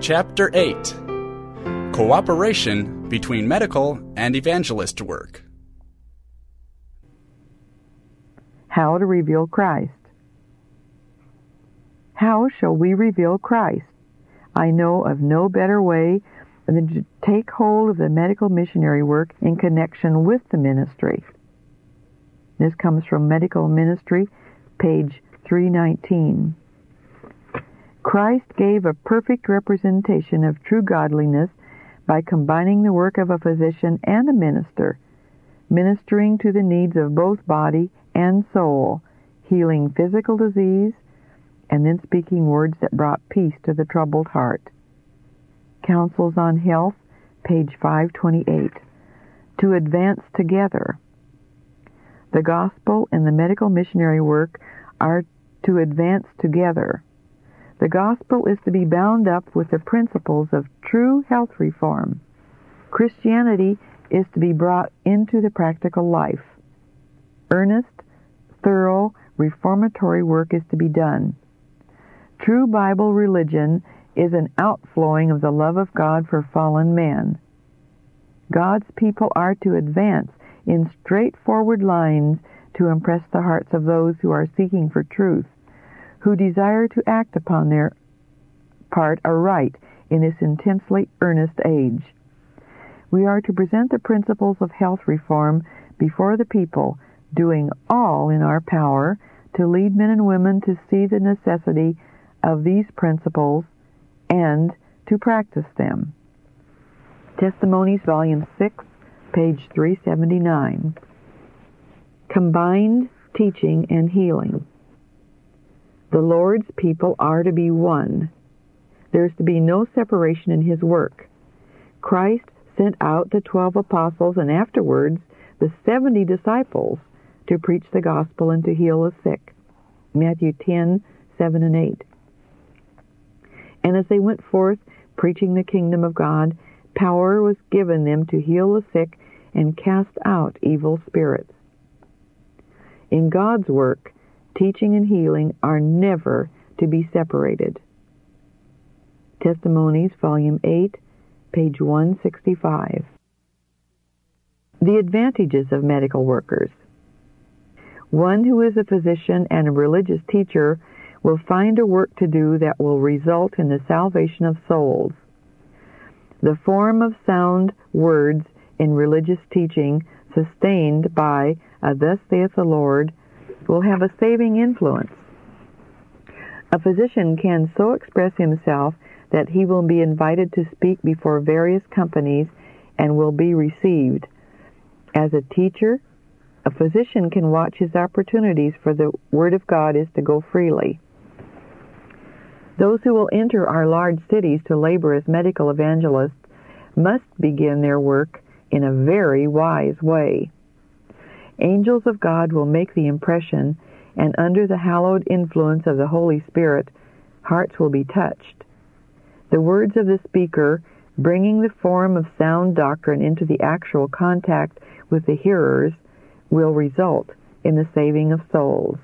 Chapter 8. Cooperation between medical and evangelist work. How to reveal Christ. How shall we reveal Christ? I know of no better way than to take hold of the medical missionary work in connection with the ministry. This comes from Medical Ministry, page 319. Christ gave a perfect representation of true godliness by combining the work of a physician and a minister, ministering to the needs of both body and soul, healing physical disease, and then speaking words that brought peace to the troubled heart. Counsels on Health, page 528. To advance together. The gospel and the medical missionary work are to advance together. The gospel is to be bound up with the principles of true health reform. Christianity is to be brought into the practical life. Earnest, thorough, reformatory work is to be done. True Bible religion is an outflowing of the love of God for fallen man. God's people are to advance in straightforward lines to impress the hearts of those who are seeking for truth, who desire to act upon their part aright in this intensely earnest age. We are to present the principles of health reform before the people, doing all in our power to lead men and women to see the necessity of these principles and to practice them. Testimonies, Volume 6, page 379. Combined teaching and healing. The Lord's people are to be one. There is to be no separation in His work. Christ sent out the 12 apostles and afterwards the 70 disciples to preach the gospel and to heal the sick. Matthew 10, 7 and 8. And as they went forth preaching the kingdom of God, power was given them to heal the sick and cast out evil spirits. In God's work, teaching and healing are never to be separated. Testimonies, Volume 8, page 165. The advantages of medical workers. One who is a physician and a religious teacher will find a work to do that will result in the salvation of souls. The form of sound words in religious teaching, sustained by a "Thus saith the Lord," will have a saving influence. A physician can so express himself that he will be invited to speak before various companies and will be received. As a teacher, a physician can watch his opportunities for the Word of God is to go freely. Those who will enter our large cities to labor as medical evangelists must begin their work in a very wise way. Angels of God will make the impression, and under the hallowed influence of the Holy Spirit, hearts will be touched. The words of the speaker, bringing the form of sound doctrine into the actual contact with the hearers, will result in the saving of souls.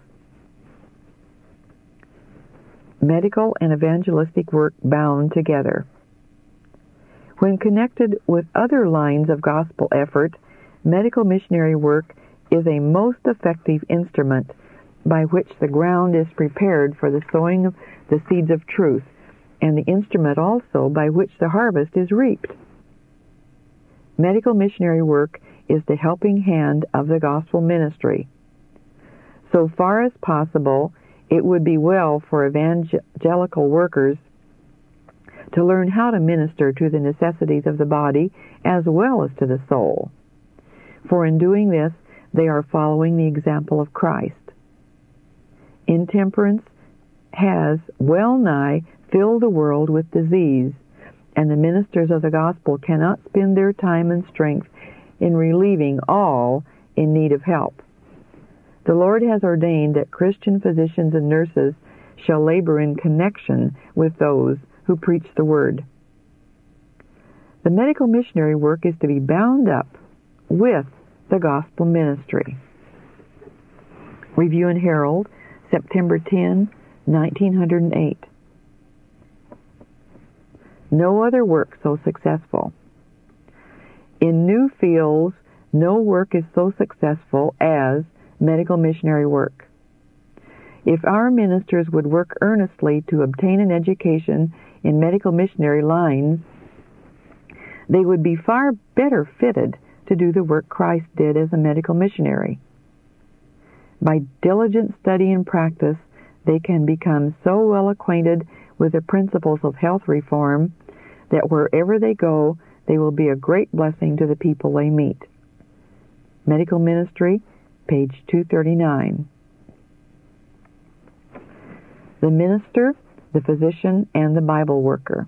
Medical and evangelistic work bound together. When connected with other lines of gospel effort, medical missionary work is a most effective instrument by which the ground is prepared for the sowing of the seeds of truth, and the instrument also by which the harvest is reaped. Medical missionary work is the helping hand of the gospel ministry. So far as possible, it would be well for evangelical workers to learn how to minister to the necessities of the body as well as to the soul. For in doing this, they are following the example of Christ. Intemperance has well nigh filled the world with disease, and the ministers of the gospel cannot spend their time and strength in relieving all in need of help. The Lord has ordained that Christian physicians and nurses shall labor in connection with those who preach the Word. The medical missionary work is to be bound up with the gospel ministry. Review and Herald, September 10, 1908. No other work so successful. In new fields, no work is so successful as medical missionary work. If our ministers would work earnestly to obtain an education in medical missionary lines, they would be far better fitted to do the work Christ did as a medical missionary. By diligent study and practice, they can become so well acquainted with the principles of health reform that wherever they go, they will be a great blessing to the people they meet. Medical Ministry, page 239. The minister, the physician, and the Bible worker.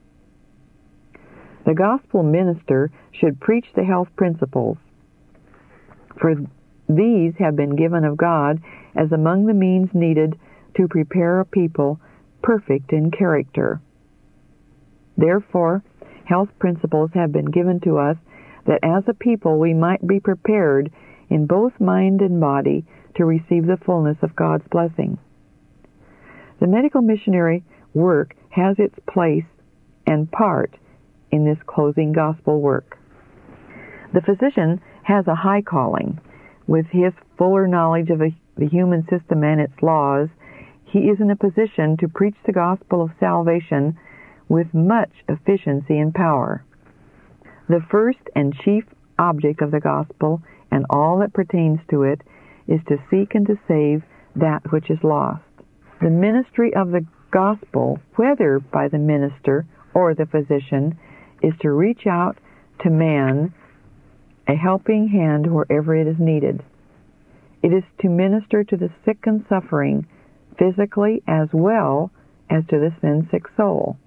The gospel minister should preach the health principles, for these have been given of God as among the means needed to prepare a people perfect in character. Therefore, health principles have been given to us that as a people we might be prepared in both mind and body to receive the fullness of God's blessing. The medical missionary work has its place and part in this closing gospel work. The physician has a high calling. With his fuller knowledge of the human system and its laws, he is in a position to preach the gospel of salvation with much efficiency and power. The first and chief object of the gospel and all that pertains to it is to seek and to save that which is lost. The ministry of the gospel, whether by the minister or the physician, is to reach out to man, a helping hand wherever it is needed. It is to minister to the sick and suffering, physically as well as to the sin-sick soul.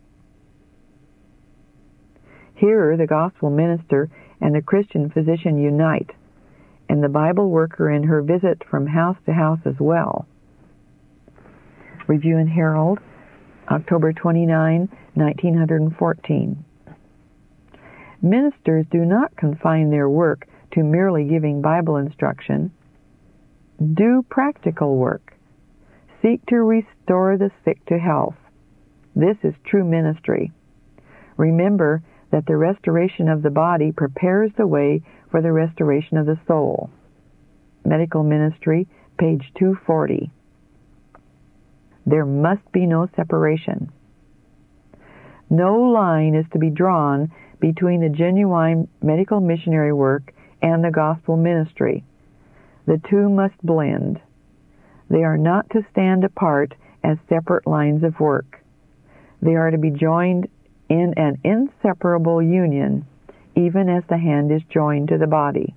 Here the gospel minister and the Christian physician unite, and the Bible worker in her visit from house to house as well. Review and Herald, October 29, 1914. Ministers do not confine their work to merely giving Bible instruction. Do practical work. Seek to restore the sick to health. This is true ministry. Remember that the restoration of the body prepares the way for the restoration of the soul. Medical Ministry, page 240. There must be no separation. No line is to be drawn between the genuine medical missionary work and the gospel ministry. The two must blend. They are not to stand apart as separate lines of work. They are to be joined in an inseparable union, even as the hand is joined to the body.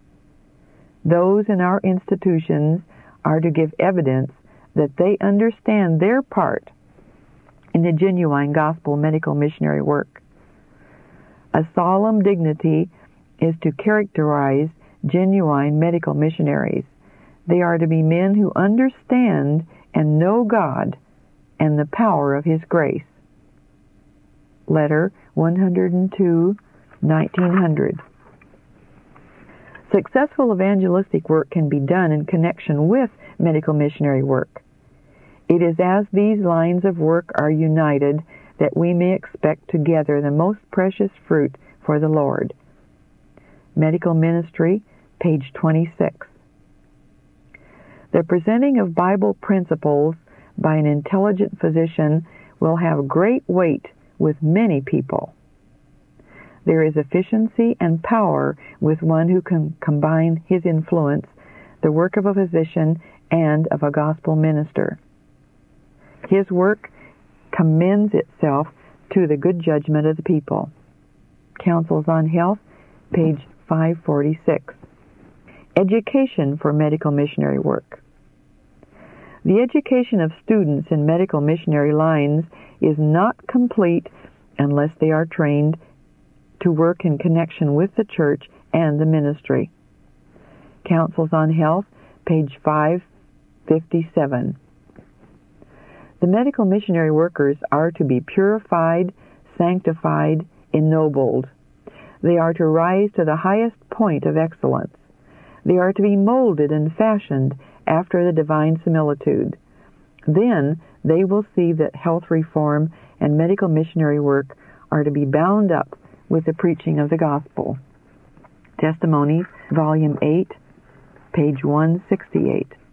Those in our institutions are to give evidence that they understand their part in the genuine gospel medical missionary work. A solemn dignity is to characterize genuine medical missionaries. They are to be men who understand and know God and the power of His grace. Letter 102, 1900. Successful evangelistic work can be done in connection with medical missionary work. It is as these lines of work are united that we may expect to gather the most precious fruit for the Lord. Medical Ministry, page 26. The presenting of Bible principles by an intelligent physician will have great weight with many people. There is efficiency and power with one who can combine his influence, the work of a physician, and of a gospel minister. His work commends itself to the good judgment of the people. Counsels on Health, page 546. Education for medical missionary work. The education of students in medical missionary lines is not complete unless they are trained to work in connection with the church and the ministry. Counsels on Health, page 557. The medical missionary workers are to be purified, sanctified, ennobled. They are to rise to the highest point of excellence. They are to be molded and fashioned after the divine similitude. Then they will see that health reform and medical missionary work are to be bound up with the preaching of the gospel. Testimonies, Volume 8, page 168.